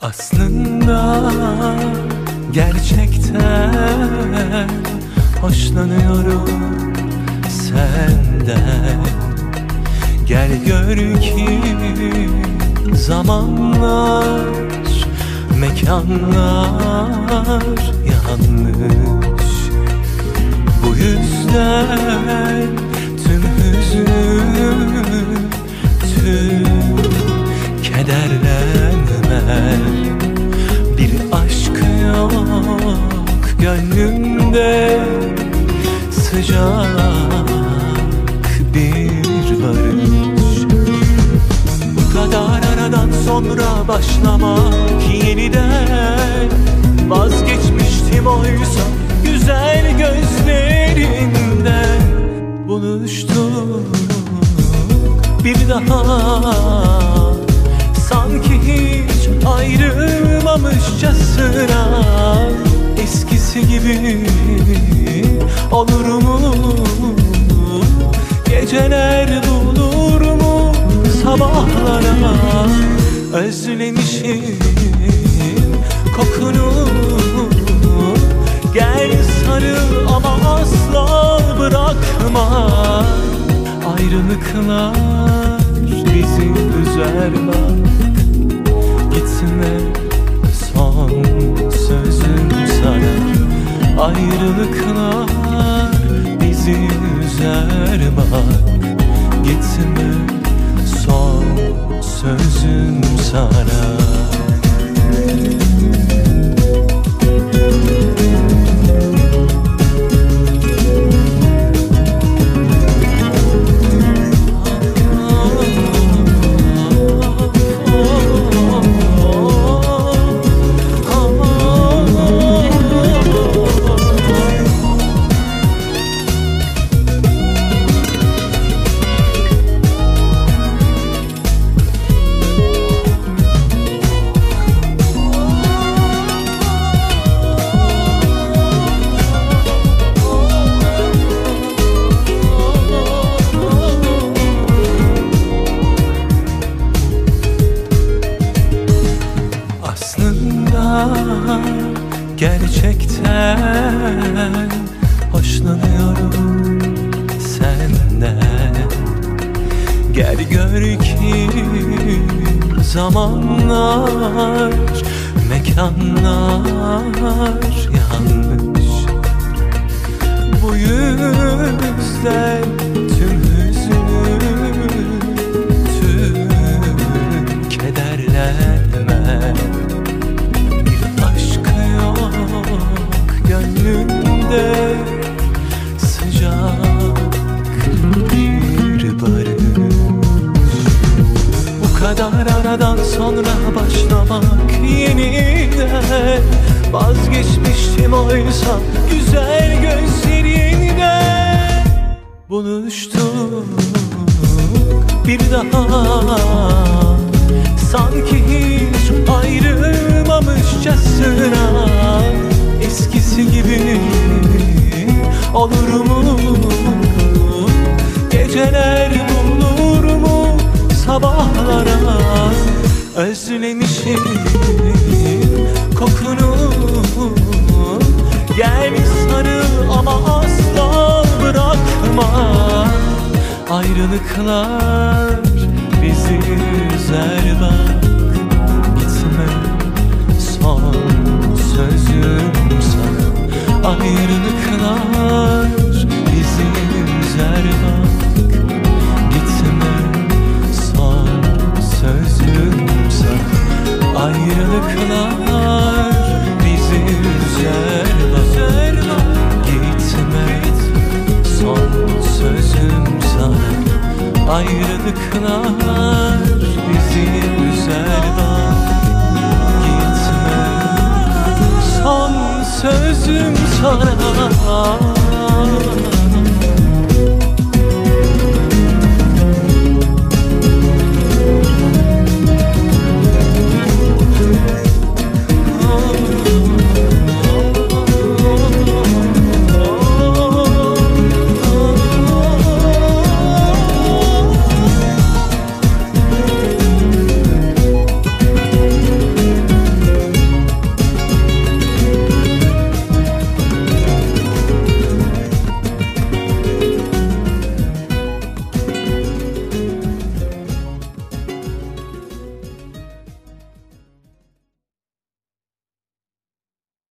Aslında gerçekten hoşlanıyorum senden. Gel gör ki zamanlar, mekanlar yanlış. Bu yüzden tüm hüznüm, tüm kederlenme. Bir aşk yok gönlümde, sıcak bir barış. Bu kadar aradan sonra başlamak yeniden. Vazgeçmiştim oysa güzel gözlerinden. Buluştuk bir daha, sanki hiç ayrılmamışçasına. Eskisi gibi olur mu? Geceler bulur mu sabahlara? Özlemişim kokunu. Gel sarıl ama asla bırakma. Ayrılıklar bizi üzer bak. Gitme, son sözüm sana. Ayrılıklar bizi üzer bak. Gitme, son sözüm sana. Gerçekten hoşlanıyorum senden. Gel gör ki zamanlar, mekanlar yanlış. Bu yüzden tüm hüznüm, tüm kederlenme. Gönlümde sıcak bir barış. Bu kadar aradan sonra başlamak yeniden. Vazgeçmiştim oysa güzel gözlerinden. Buluştuk bir daha, sanki hiç ayrılmamışçasına. Eskisi gibi olur mu? Geceler bulur mu sabahlara? Özlemişim kokunu. Gel sarıl ama asla bırakma. Ayrılıklar bizi üzer bak. Gitme, son sözüm sana. Ayrılıklar bizi üzer bak. Gitme, son sözüm sana. Ayrılıklar bizi üzer bak. Gitme, son sözüm sana. Ayrılıklar